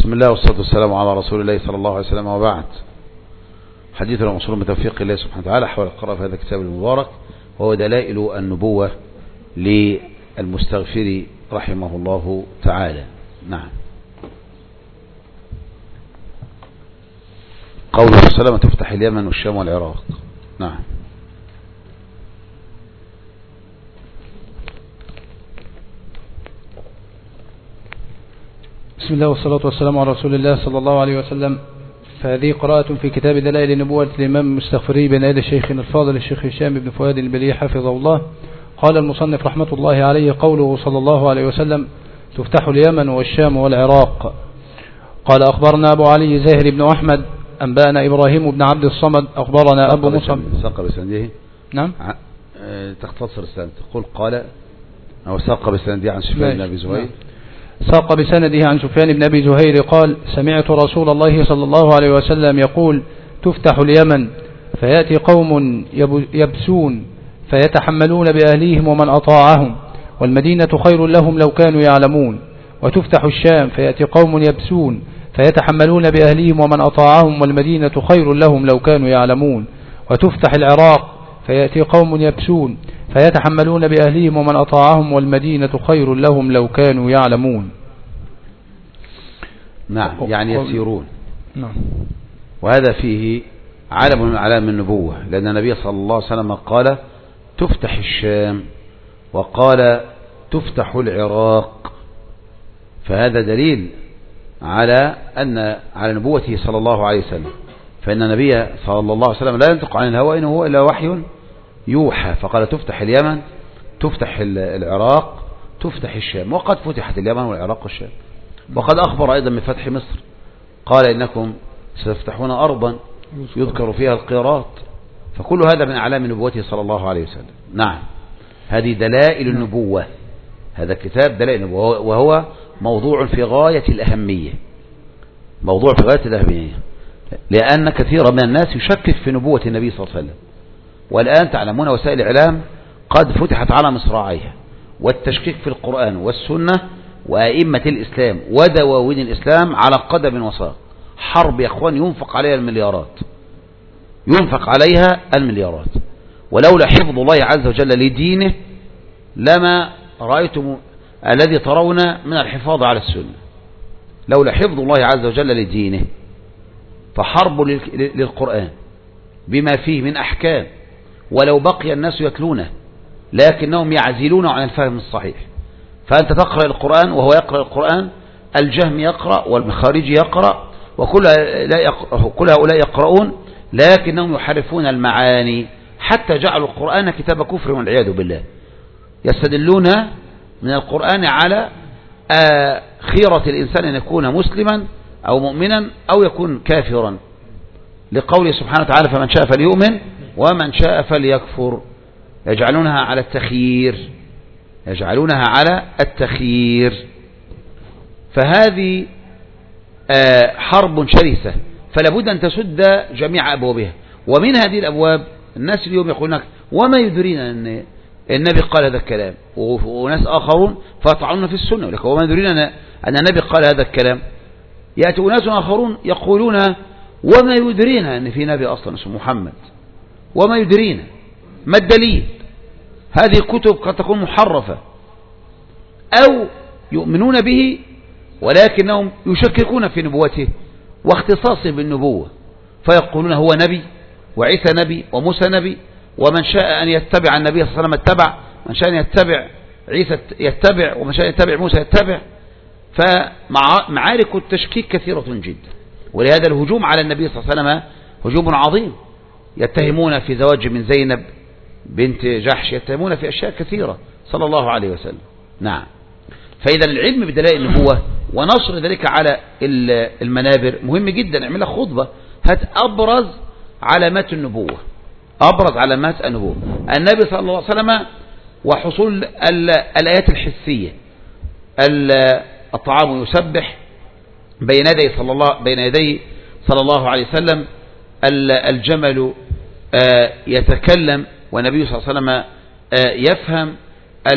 بسم الله والصلاة والسلام على رسول الله صلى الله عليه وسلم، وبعد. حديثنا موصول بتوفيق الله سبحانه وتعالى حول القراءة في هذا الكتاب المبارك، وهو دلائل النبوة للمستغفر رحمه الله تعالى. نعم. قوله صلى الله عليه وسلم تفتح اليمن والشام والعراق. نعم. بسم الله والصلاة والسلام على رسول الله صلى الله عليه وسلم. فهذه قراءة في كتاب دلائل نبوة الإمام المستغفري بين يدي شيخنا الفاضل الشيخ هشام بن فؤاد البلية حفظه الله. قال المصنف رحمة الله عليه: قوله صلى الله عليه وسلم تفتح اليمن والشام والعراق. قال: أخبرنا أبو علي زاهر بن أحمد أنبأنا إبراهيم بن عبد الصمد أخبرنا أبو مصعب. ساق بسنده. نعم. تختصر السند تقول قال أو ساق بسنده عن سفيان بن أبي زهير. ساق بسنده عن سفيان بن أبي زهير قال: سمعت رسول الله صلى الله عليه وسلم يقول: تفتح اليمن فيأتي قوم يبسون فيتحملون بأهليهم ومن أطاعهم، والمدينة خير لهم لو كانوا يعلمون. وتفتح الشام فيأتي قوم يبسون فيتحملون بأهليهم ومن أطاعهم، والمدينة خير لهم لو كانوا يعلمون. وتفتح العراق فيأتي قوم يبسون فيتحملون بأهليهم ومن أطاعهم، والمدينة خير لهم لو كانوا يعلمون. نعم، يعني يسيرون. نعم. وهذا فيه علم من أعلام النبوة، لأن النبي صلى الله عليه وسلم قال تفتح الشام وقال تفتح العراق، فهذا دليل على نبوته صلى الله عليه وسلم، فإن النبي صلى الله عليه وسلم لا ينطق عن الهوى إن هو إلا وحي يوحى، فقال تفتح اليمن، تفتح العراق، تفتح الشام، وقد فتحت اليمن والعراق والشام. وقد أخبر أيضا من فتح مصر، قال إنكم ستفتحون أرضا يذكر فيها القيراط، فكل هذا من أعلام نبوته صلى الله عليه وسلم. نعم، هذه دلائل النبوة، هذا كتاب دلائل النبوة، وهو موضوع في غاية الأهمية، موضوع في غاية الأهمية، لأن كثيرا من الناس يشكك في نبوة النبي صلى الله عليه وسلم. والآن تعلمون وسائل الإعلام قد فتحت على مصراعيها، والتشكيك في القرآن والسنة وأئمة الإسلام ودواوين الإسلام على قدم وساق. حرب يا أخوان ينفق عليها المليارات، ينفق عليها المليارات، ولولا حفظ الله عز وجل لدينه لما رأيتم الذي ترون من الحفاظ على السنة. لولا حفظ الله عز وجل لدينه فحرب للقرآن بما فيه من أحكام، ولو بقي الناس يتلونه لكنهم يعزلون عن الفهم الصحيح. فأنت تقرأ القرآن وهو يقرأ القرآن، الجهم يقرأ والمخارج يقرأ، وكل هؤلاء يقرؤون، لكنهم يحرفون المعاني حتى جعلوا القرآن كتاب كفر والعياذ بالله. يستدلون من القرآن على خيرة الإنسان أن يكون مسلما أو مؤمنا أو يكون كافرا، لقوله سبحانه وتعالى فمن شاء فليؤمن ومن شاء فليكفر. يجعلونها على التخيير، يجعلونها على التخيير. فهذه حرب شرسة، فلا بد أن تسد جميع أبوابها. ومن هذه الأبواب الناس اليوم يقولون وما يدرينا أن النبي قال هذا الكلام، وناس آخرون فيطعنون في السنة ولكن وما يدرينا أن النبي قال هذا الكلام. يأتي ناس آخرون يقولون وما يدرينا أن في نبي أصلا اسمه محمد، وما يدرينا، ما الدليل؟ هذه الكتب قد تكون محرفة، أو يؤمنون به ولكنهم يشككون في نبوته واختصاصه بالنبوة، فيقولون هو نبي وعيسى نبي وموسى نبي، ومن شاء أن يتبع النبي صلى الله عليه وسلم اتبع، من شاء أن يتبع عيسى يتبع، ومن شاء أن يتبع موسى يتبع. فمعارك التشكيك كثيرة جدا، ولهذا الهجوم على النبي صلى الله عليه وسلم هجوم عظيم. يتهمون في زواج من زينب بنت جحش، يتهمون في أشياء كثيرة صلى الله عليه وسلم. نعم. فإذا العلم بدلائل النبوة ونشر ذلك على المنابر مهم جدا. اعمل لك خطبة هات أبرز علامات النبوة، أبرز علامات النبوة النبي صلى الله عليه وسلم، وحصول الآيات الحسية. الطعام يسبح بين يدي صلى الله عليه وسلم، الجمل يتكلم والنبي صلى الله عليه وسلم يفهم،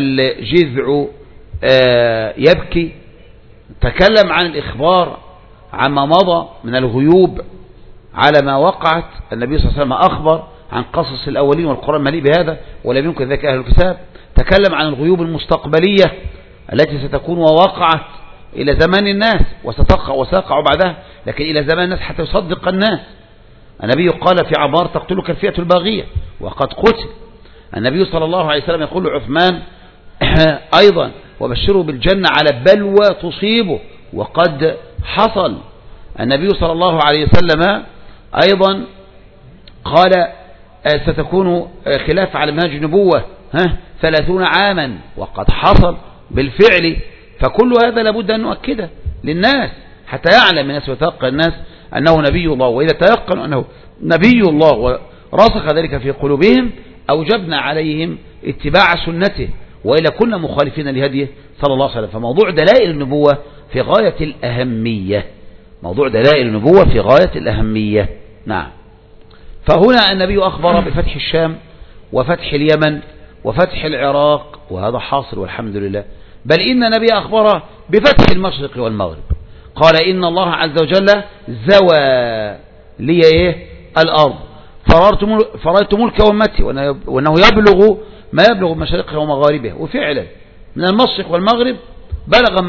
الجذع يبكي. تكلم عن الإخبار عما مضى من الغيوب على ما وقعت. النبي صلى الله عليه وسلم أخبر عن قصص الأولين، والقرآن مليء بهذا، ولم يمكن ذلك أهل الكتاب. تكلم عن الغيوب المستقبلية التي ستكون ووقعت إلى زمان الناس وستقع بعدها، لكن إلى زمان الناس حتى يصدق الناس. النبي قال في عمار: تقتلك الفئة الباغية، وقد قتل. النبي صلى الله عليه وسلم يقول لعثمان أيضا: وبشره بالجنة على بلوى تصيبه، وقد حصل. النبي صلى الله عليه وسلم أيضا قال: ستكون خلاف على منهج النبوة 30 عاما، وقد حصل بالفعل. فكل هذا لابد أن نؤكده للناس حتى يعلم الناس ويتيقن الناس أنه نبي الله. وإذا تيقنوا أنه نبي الله ورسخ ذلك في قلوبهم أوجبنا عليهم اتباع سنته، وإلا كنا مخالفين لهديه صلى الله عليه وسلم. فموضوع دلائل النبوة في غاية الأهمية، موضوع دلائل النبوة في غاية الأهمية. نعم. فهنا النبي أخبر بفتح الشام وفتح اليمن وفتح العراق، وهذا حاصل والحمد لله. بل إن النبي أخبر بفتح المشرق والمغرب. قال: إن الله عز وجل زوى لي الأرض فرأيت ملك أمتي، وأنه يبلغ ما يبلغ مشارقها ومغاربها. وفعلا من المشرق والمغرب بلغ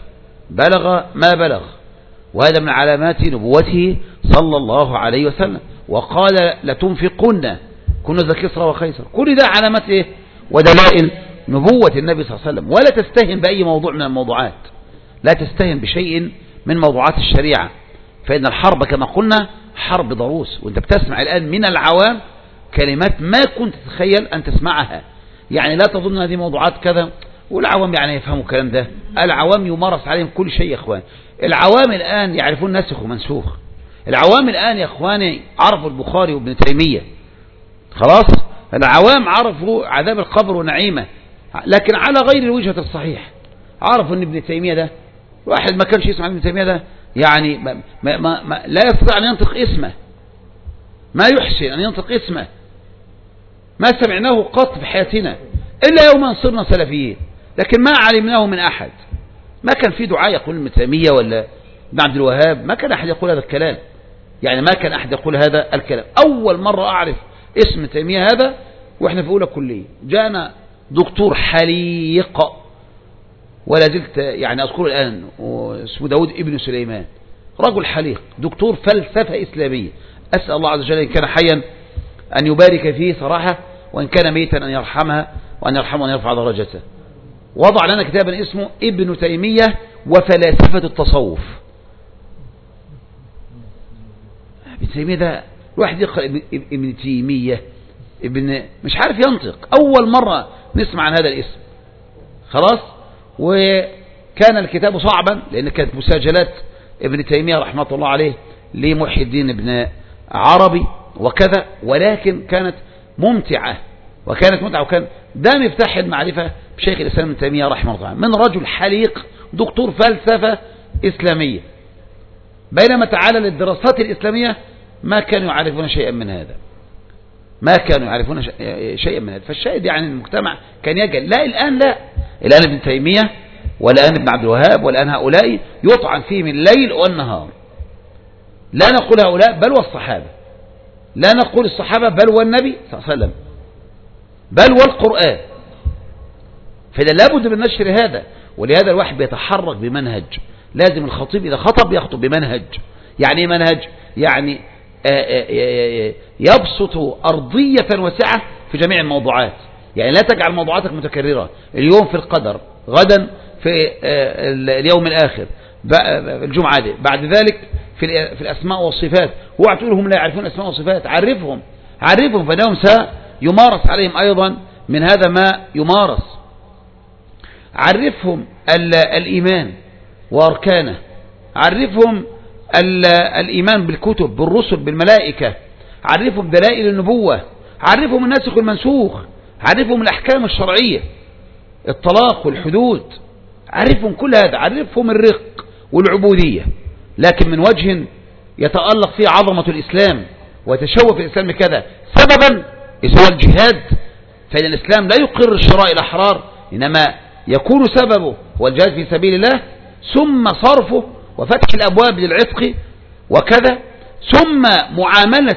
ما بلغ، وهذا من علامات نبوته صلى الله عليه وسلم. وقال: لتنفقن كنوز كسرى وقيصر. كل ده علامات ودلائل نبوة النبي صلى الله عليه وسلم. ولا تستهن بأي موضوع من الموضوعات، لا تستهن بشيء من موضوعات الشريعة، فإن الحرب كما قلنا حرب ضروس. وانت بتسمع الآن من العوام كلمات ما كنت تتخيل أن تسمعها. يعني لا تظن هذه موضوعات كذا والعوام يعني يفهموا الكلام ده. العوام يمارس عليهم كل شيء يا إخوان. العوام الآن يعرفون ناسخ ومنسوخ. العوام الآن يا إخواني عرفوا البخاري وابن تيمية، خلاص. العوام عرفوا عذاب القبر ونعيمه، لكن على غير الوجهة الصحيح. عرفوا ان ابن تيمية ده واحد ما كانش يسمع ابن تيمية ده، يعني لا يستطيع أن ينطق اسمه، ما يحسن أن ينطق اسمه، ما سمعناه قط في حياتنا إلا يوم أن صرنا سلفيين، لكن ما علمناه من أحد. ما كان في دعاء يقول ابن تيمية ولا ابن عبد الوهاب، ما كان أحد يقول هذا الكلام. يعني ما كان أحد يقول هذا الكلام. أول مرة أعرف اسم تيمية هذا وإحنا في أولى كلية، جاءنا دكتور حليق ولا زلت يعني أذكره الآن، اسمه داود ابن سليمان، رجل حليق، دكتور فلسفة إسلامية. أسأل الله عز وجل إن كان حيا أن يبارك فيه صراحة، وإن كان ميتا أن يرحمه وأن يرحمه وأن يرفع درجته. وضع لنا كتابا اسمه ابن تيمية وفلاسفة التصوف. ابن تيمية ده الواحد يقرأ ابن تيمية مش عارف ينطق، أول مرة نسمع عن هذا الاسم، خلاص. وكان الكتاب صعبا لأن كانت مساجلات ابن تيمية رحمة الله عليه لمحي الدين ابن عربي وكذا، ولكن كانت ممتعة وكان ده مفتاح المعرفة بشيخ الإسلام ابن تيمية رحمه الله من رجل حليق دكتور فلسفة إسلامية. بينما تعالى للدراسات الإسلامية ما كانوا يعرفون شيئا من هذا، فالشاهد يعني المجتمع كان يجهل. لا الآن ابن تيمية والآن ابن عبد الوهاب والآن هؤلاء يطعن فيهم الليل والنهار. لا نقول هؤلاء بل والصحابة، لا نقول الصحابة بل والنبي صلى الله عليه وسلم بل والقرآن. فإذا لابد من نشر هذا، ولهذا الواحد بيتحرك بمنهج. لازم الخطيب إذا خطب يخطب بمنهج. يعني ايه منهج؟ يعني يبسط أرضية واسعة في جميع الموضوعات. يعني لا تجعل موضوعاتك متكررة، اليوم في القدر، غدا في اليوم الآخر، الجمعة دي، بعد ذلك في الأسماء والصفات. اوعى تقول هم لا يعرفون الأسماء والصفات، عرفهم فإنهم سيمارس عليهم أيضا من هذا ما يمارس. عرفهم الإيمان وأركانه، عرفهم الإيمان بالكتب بالرسل بالملائكة، عرفهم دلائل النبوة، عرفهم الناسخ والمنسوخ، عرفهم الأحكام الشرعية، الطلاق والحدود، عرفهم كل هذا، عرفهم الرق والعبودية، لكن من وجه يتألق فيه عظمة الإسلام ويتشوف الإسلام كذا سببا هو الجهاد. فإن الإسلام لا يقر الشراء الأحرار، إنما يكون سببه هو الجهاد في سبيل الله، ثم صرفه وفتح الأبواب للعتق وكذا، ثم معاملة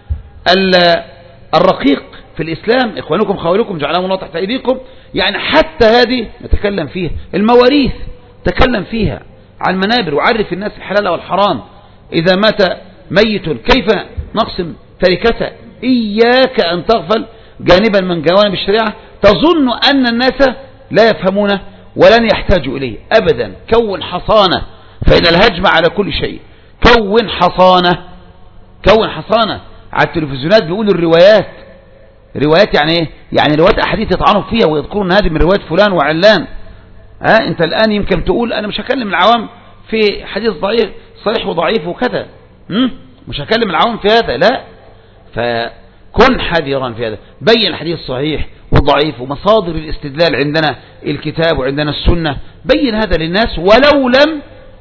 الرقيق في الإسلام، إخوانكم خوالكم جعلهم الله تحت أيديكم، يعني حتى هذه نتكلم فيها. المواريث تكلم فيها عن المنابر، وعرف الناس الحلال والحرام. إذا مات ميت كيف نقسم تركته؟ إياك أن تغفل جانبا من جوانب الشريعة تظن أن الناس لا يفهمونه ولن يحتاجوا إليه أبدا. كون حصانة، فإن الهجم على كل شيء. كون حصانة، كون حصانة. على التلفزيونات بيقولوا الروايات، روايات يعني ايه؟ يعني روايات أحاديث يطعنوا فيها ويذكرون هذه من روايات فلان وعلان. انت الآن يمكن تقول انا مش هكلم العوام في حديث ضعيف صحيح وضعيف وكذا، مش هكلم العوام في هذا، لا. فكن حذرا في هذا، بين الحديث الصحيح والضعيف ومصادر الاستدلال، عندنا الكتاب وعندنا السنة، بين هذا للناس. ولو لم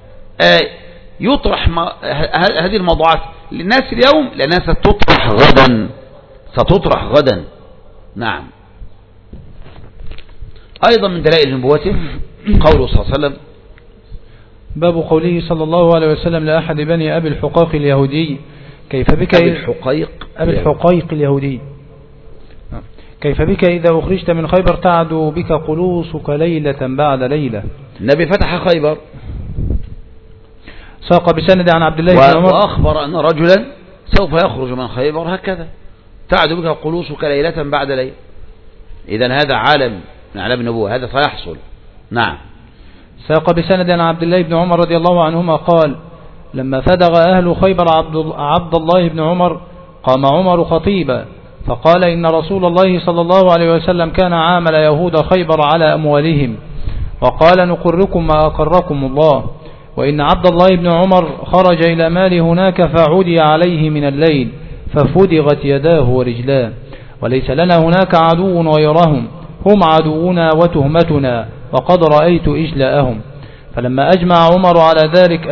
يطرح هذه الموضوعات للناس اليوم، لأنها ستطرح غدا، ستطرح غدا. نعم. أيضا من دلائل نبوته قوله صلى الله عليه وسلم: باب قوله صلى الله عليه وسلم لأحد بني أبي الحقيق اليهودي: كيف بك أبي الحقيق اليهودي، كيف بك إذا أخرجت من خيبر تعدو بك قلوصك ليلة بعد ليلة. النبي فتح خيبر، ساق بسند عن عبد الله بن عمر وأخبر أن رجلا سوف يخرج من خيبر هكذا، تعدو بك قلوصك ليلة بعد ليلة. إذن هذا عالم من أعلام النبوة، هذا سيحصل. نعم. ساق بسند عن عبد الله بن عمر رضي الله عنهما قال: لما فدغ أهل خيبر عبد الله بن عمر قام عمر خطيبا فقال: إن رسول الله صلى الله عليه وسلم كان عامل يهود خيبر على أموالهم، وقال: نقركم ما أقركم الله. وإن عبد الله بن عمر خرج إلى مال هناك فعدي عليه من الليل ففدغت يداه ورجلاه، وليس لنا هناك عدو غيرهم، هم عدونا وتهمتنا، وقد رأيت إجلاءهم. فلما أجمع عمر على ذلك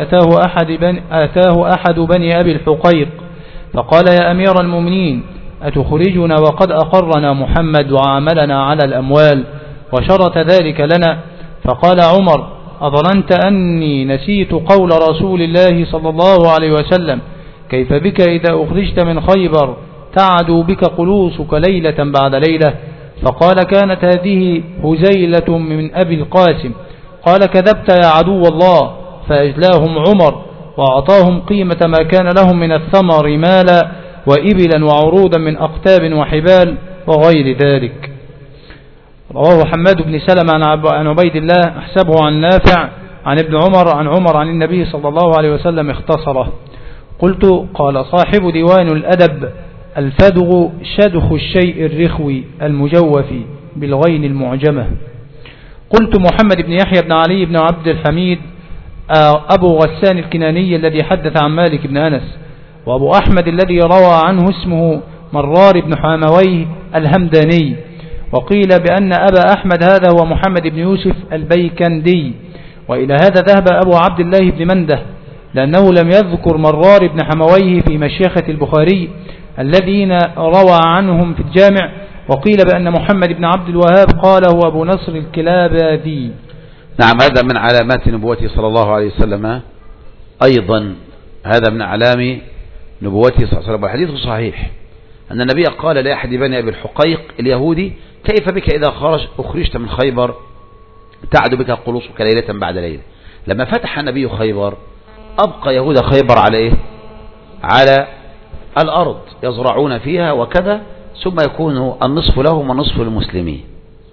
أتاه أحد بني أبي الحقيق فقال: يا أمير المؤمنين، أتخرجنا وقد أقرنا محمد وعاملنا على الأموال وشرط ذلك لنا؟ فقال عمر: أظننت أني نسيت قول رسول الله صلى الله عليه وسلم: كيف بك إذا أخرجت من خيبر تعدو بك قلوصك ليلة بعد ليلة؟ فقال: كانت هذه هزيلة من أبي القاسم. قال: كذبت يا عدو الله. فأجلاهم عمر وأعطاهم قيمة ما كان لهم من الثمر مالا وإبلا وعروضا من أقتاب وحبال وغير ذلك. رواه حماد بن سلمة عن عبيد الله أحسبه عن نافع عن ابن عمر عن عمر عن النبي صلى الله عليه وسلم اختصره. قلت: قال صاحب ديوان الأدب: الفدغ شدخ الشيء الرخوي المجوف بالغين المعجمة. قلت: محمد بن يحيى بن علي بن عبد الحميد أبو غسان الكناني الذي حدث عن مالك بن أنس، وأبو أحمد الذي روى عنه اسمه مرار بن حامويه الهمداني. وقيل بأن أبا أحمد هذا هو محمد بن يوسف البيكندي. وإلى هذا ذهب أبو عبد الله بن منده، لأنه لم يذكر مرار بن حمويه في مشيخة البخاري الذين روى عنهم في الجامع. وقيل بأن محمد بن عبد الوهاب قال هو أبو نصر الكلابادي. نعم. هذا من علامات نبوته صلى الله عليه وسلم. أيضا هذا من علام نبوته صلى الله عليه وسلم. والحديث صحيح أن النبي قال لأحد بني أبي الحقيق اليهودي: كيف بك إذا أخرجت من خيبر تعد بك قلوصك ليلة بعد ليلة. لما فتح النبي خيبر أبقى يهود خيبر على إيه؟ على الأرض يزرعون فيها وكذا، ثم يكون النصف لهم والنصف للمسلمين.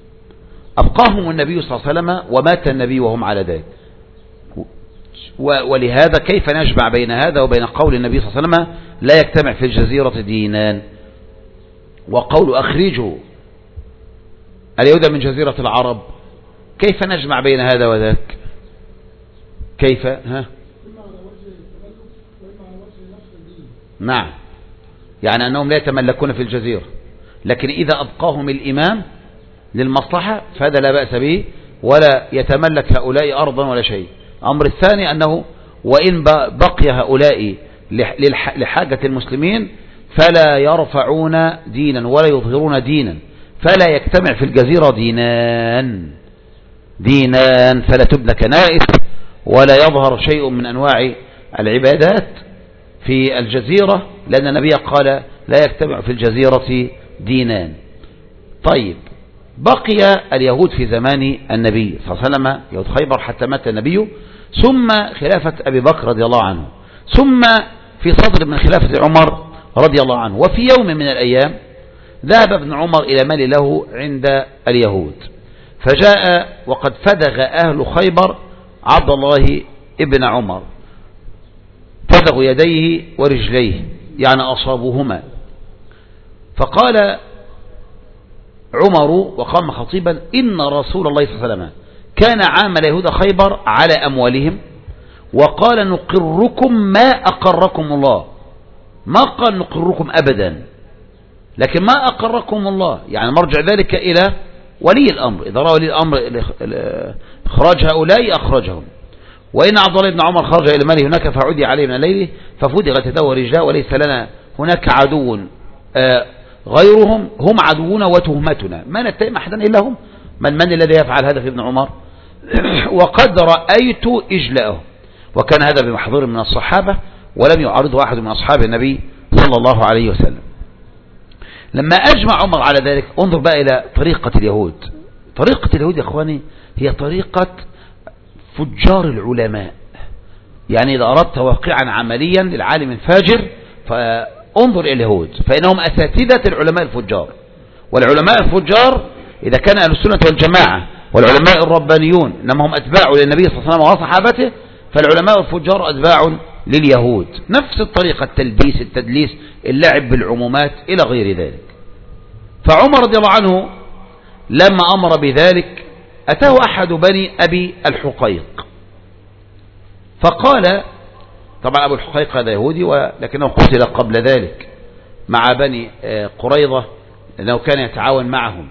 أبقاهم النبي صلى الله عليه وسلم ومات النبي وهم على ذلك. ولهذا كيف نجمع بين هذا وبين قول النبي صلى الله عليه وسلم: لا يجتمع في الجزيرة دينان، وقول أخرجوا اليهود من جزيرة العرب؟ كيف نجمع بين هذا وذاك؟ كيف؟ نعم. يعني أنهم لا يتملكون في الجزيرة، لكن إذا أبقاهم الإمام للمصلحة فهذا لا بأس به، ولا يتملك هؤلاء أرضا ولا شيء. الأمر الثاني أنه وإن بقي هؤلاء لحاجة المسلمين فلا يرفعون دينا ولا يظهرون دينا، فلا يجتمع في الجزيرة دينان فلا تبنى كنائس ولا يظهر شيء من أنواع العبادات في الجزيرة، لأن النبي قال لا يجتمع في الجزيرة دينان. طيب، بقي اليهود في زمان النبي صلى الله عليه وسلم، يهود خيبر، حتى مات النبي، ثم خلافة أبي بكر رضي الله عنه، ثم في صدر من خلافة عمر رضي الله عنه. وفي يوم من الأيام ذهب ابن عمر إلى مال له عند اليهود، فجاء وقد فدغ أهل خيبر عبد الله ابن عمر، فدغوا يديه ورجليه، يعني أصابوهما. فقال عمر وقام خطيبا: إن رسول الله صلى الله عليه وسلم كان عامل يهود خيبر على أموالهم، وقال: نقركم ما أقركم الله. ما قال نقركم أبدا، لكن ما أقركم الله، يعني مرجع ذلك إلى ولي الأمر. إذا رأى ولي الأمر إخراج هؤلاء أخرجهم. وإن عبد الله بن عمر خرج إلى ماله هناك فعدي عليه من الليل ففدغت يده ورجلاه، وليس لنا هناك عدو غيرهم، هم عدونا وتهمتنا، ما نتهم أحدا إلا هم. من الذي يفعل هذا في ابن عمر؟ وقد رأيت إجلاءه. وكان هذا بمحظور من الصحابة، ولم يعارضه أحد من أصحاب النبي صلى الله عليه وسلم. لما أجمع عمر على ذلك، انظر بقى إلى طريقة اليهود. طريقة اليهود يا أخواني هي طريقة فجار العلماء. يعني إذا أردت واقعا عمليا للعالم الفاجر فانظر إلى اليهود، فإنهم أساتذة العلماء الفجار. والعلماء الفجار إذا كان أهل السنة والجماعة والعلماء الربانيون إنما هم أتباع للنبي صلى الله عليه وسلم وصحابته، فالعلماء الفجار أتباع لليهود. نفس الطريقة، التلبيس، التدليس، اللعب بالعمومات إلى غير ذلك. فعمر رضي الله عنه لما أمر بذلك أتاه أحد بني أبي الحقيق فقال، طبعا أبو الحقيق هذا يهودي ولكنه قتل قبل ذلك مع بني قريظة لأنه كان يتعاون معهم.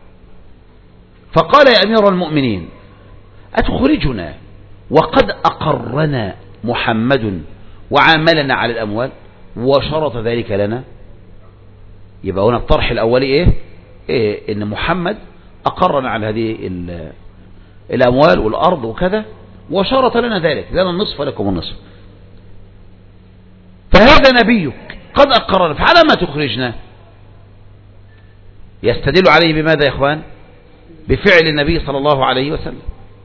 فقال: يا أمير المؤمنين، أتخرجنا وقد أقرنا محمد وعاملنا على الأموال وشرط ذلك لنا؟ يبقى هنا الطرح الأولي إيه؟ إن محمد أقرنا على هذه الأموال والأرض وكذا، وشرط لنا ذلك، لنا النصف ولكم النصف. فهذا نبيك قد أقرنا، فعلى ما تخرجنا؟ يستدل عليه بماذا يا إخوان؟ بفعل النبي صلى الله عليه وسلم.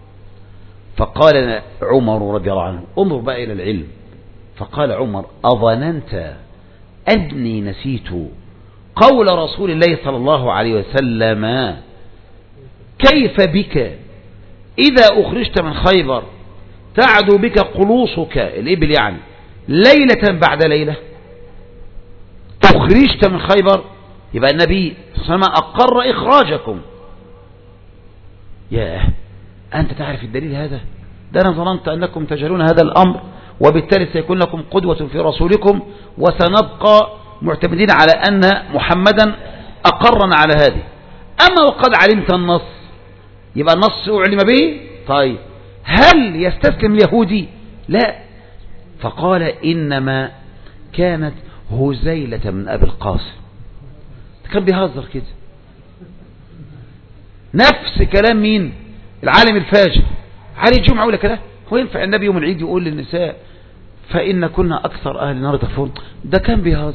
فقال عمر رضي الله عنه، انظر بقى إلى العلم، فقال عمر: أظننت أني نسيت قول رسول الله صلى الله عليه وسلم: كيف بك إذا أخرجت من خيبر تعدو بك قلوصك، الإبل يعني، ليلة بعد ليلة؟ أخرجت من خيبر، يبقى النبي صلى الله عليه وسلم أقر إخراجكم. ياه، أنت تعرف الدليل هذا؟ ده أنا ظننت أنكم تجهلون هذا الأمر، وبالتالي سيكون لكم قدوة في رسولكم، وسنبقى معتمدين على أن محمدا أقرنا على هذه. أما وقد علمت النص، يبقى النص أعلم به. طيب، هل يستسلم اليهودي؟ لا. فقال: إنما كانت هزيلة من أبي القاسم. كان بيهزر كده، نفس كلام مين؟ العالم الفاجر علي الجمعة. ولا كده هو ينفع النبي يوم العيد يقول للنساء: فإن كنا أكثر أهل النار تكفرون؟ ده كان بيهزر.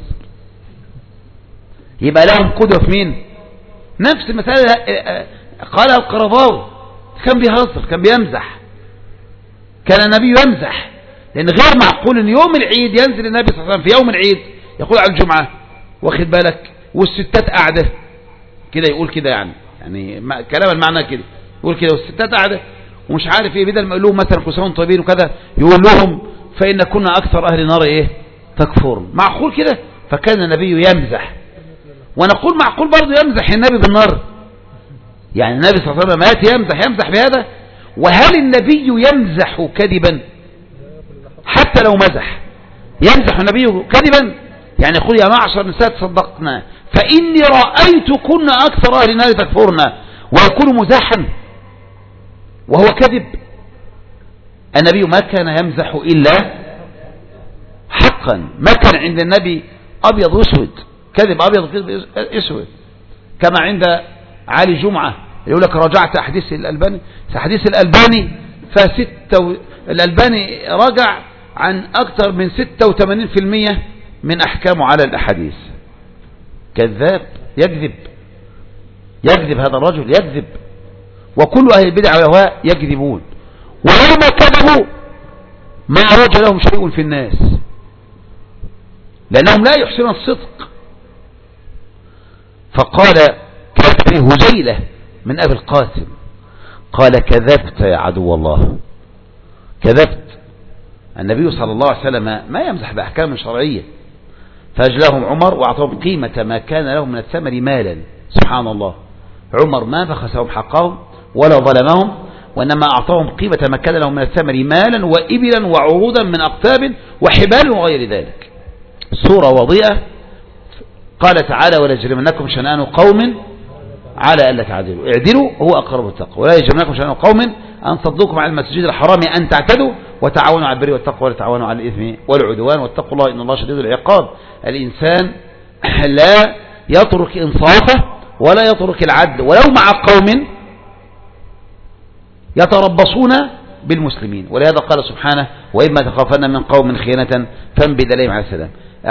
يبقى لهم قدوة في مين؟ نفس المسألة قالها القرضاوي، كان بيهزر، كان بيمزح، كان النبي يمزح. لأن غير معقول أن يوم العيد ينزل النبي صلى الله عليه وسلم في يوم العيد يقول على الجمعة، واخد بالك، والستات قاعدة كده، يقول كده يعني كلام المعنى كده، يقول كده والستات قاعدة ومش عارف ايه، بدل ما يقول لهم مثلا كل سنة وانتم طيبين وكذا، يقول لهم: فإن كنا أكثر أهل النار تكفرون. معقول كده؟ فكان النبي يمزح. ونقول معقول برضه يمزح النبي بالنار؟ يعني النبي صلى الله عليه وسلم يمزح بهذا؟ وهل النبي يمزح كذبا؟ حتى لو مزح يمزح النبي كذبا؟ يعني يقول: يا معشر النساء تصدقنا فإني رأيتكن أكثر أهل النار تكفرن، ويكون مزاحا وهو كذب. النبي ما كان يمزح إلا حقا. ما كان عند النبي أبيض واسود، كذب أبيض كذب اسود، كما عند علي جمعة يقول لك: رجعت أحاديث الألباني. أحاديث الألباني الألباني رجع عن أكثر من 86% من أحكامه على الأحاديث. كذاب، يكذب هذا الرجل، يكذب. وكل أهل البدع والأهواء يكذبون، ولو ما كذبوا ما عرج لهم شيء في الناس، لأنهم لا يحسنون الصدق. فقال هزيلة من أبي القاسم قال: كذبت يا عدو الله، كذبت. النبي صلى الله عليه وسلم ما يمزح بأحكام شرعية. فأجلاهم عمر وأعطاهم قيمة ما كان لهم من الثمر مالا. سبحان الله، عمر ما بخسهم حقهم ولا ظلمهم، وإنما أعطاهم قيمة ما كان لهم من الثمر مالا وإبلا وعروضا من أقطاب وحبال وغير ذلك. صورة وضيئة. قال تعالى: ولا يجرمنكم شنآن قوم على ألا تعدلوا اعدلوا هو أقرب التقوى، ولا يجرمنكم شنآن قوم أن صدوكم عن المسجد الحرام أن تعتدوا وتعاونوا على البر والتقوى ولا تعاونوا على الإثم والعدوان واتقوا الله إن الله شديد العقاب. الإنسان لا يترك إنصافه ولا يترك العدل ولو مع قوم يتربصون بالمسلمين. ولهذا قال سبحانه: وإما تخافن من قوم خيانة فانبذ إليهم على السلام،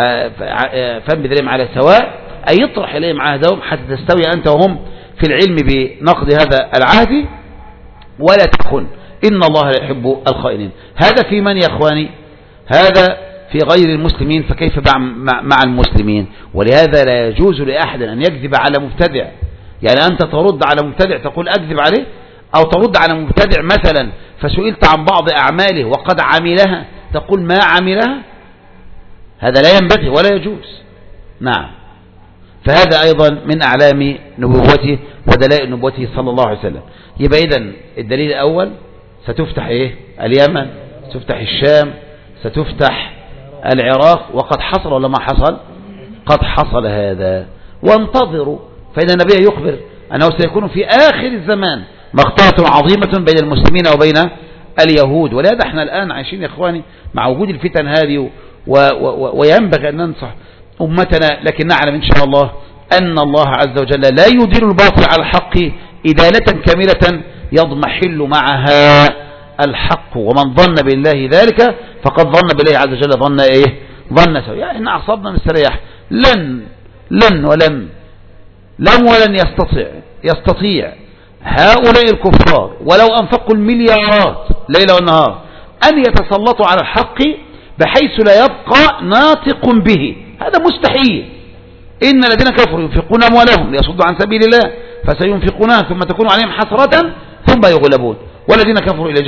فانبذ إليهم على سواء، أي يطرح إليهم عهدهم حتى تستوي أنت وهم في العلم بنقض هذا العهد، ولا تخن إن الله لا يحب الخائنين. هذا في من يا إخواني؟ هذا في غير المسلمين، فكيف مع المسلمين؟ ولهذا لا يجوز لأحد أن يكذب على مبتدع. يعني أنت ترد على مبتدع تقول أكذب عليه، أو ترد على مبتدع مثلا فسئلت عن بعض أعماله وقد عملها تقول ما عملها، هذا لا ينبغي ولا يجوز. نعم، فهذا أيضا من أعلام نبوته ودلائل نبوته صلى الله عليه وسلم. يبقى إذن الدليل الأول: ستفتح اليمن، ستفتح الشام، ستفتح العراق، وقد حصل ولا ما حصل؟ قد حصل هذا. وانتظروا، فإن النبي يخبر أنه سيكون في آخر الزمان مقطعة عظيمة بين المسلمين وبين اليهود. ولهذا احنا الآن عايشين يا إخواني مع وجود الفتن هذه، وينبغي أن ننصح أمتنا، لكن نعلم إن شاء الله أن الله عز وجل لا يدير الباطل على الحق إدالة كاملة يضمحل معها الحق. ومن ظن بالله ذلك فقد ظن بالله عز وجل ظن سوء. يعني إن أعصابنا مستريح لن ولن يستطيع هؤلاء الكفار ولو أنفقوا المليارات ليلا ونهار أن يتسلطوا على الحق بحيث لا يبقى ناطق به. هذا مستحيل. إن الذين كفروا ينفقون أموالهم ليصدوا عن سبيل الله فسينفقونها ثم تكون عليهم حسرة ثم يغلبون، والذين كفروا إلى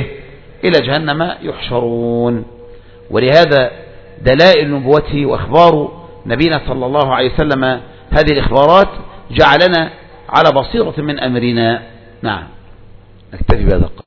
جهنم يحشرون. ولهذا دلائل نبوته وأخبار نبينا صلى الله عليه وسلم هذه الإخبارات جعلنا على بصيرة من أمرنا. نعم، نكتفي بهذا.